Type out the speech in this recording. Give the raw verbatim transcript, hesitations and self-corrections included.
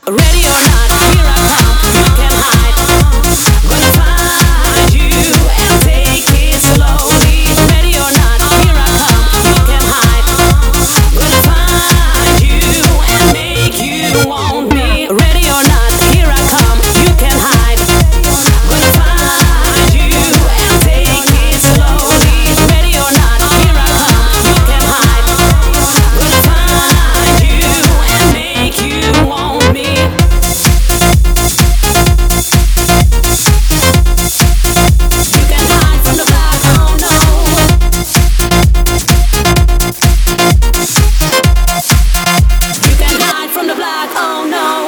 Ready or not, here I come. You can hide. Gonna find you and take it slowly. Ready or not, here I come. You can hide. Gonna find you and make you want me. Ready or not, here I come. You can hide. Gonna find you and take it slowly. Ready or not, here I come. You can hide. Gonna find you and make you want me. You can hide from the block, oh no. You can hide from the block, oh no.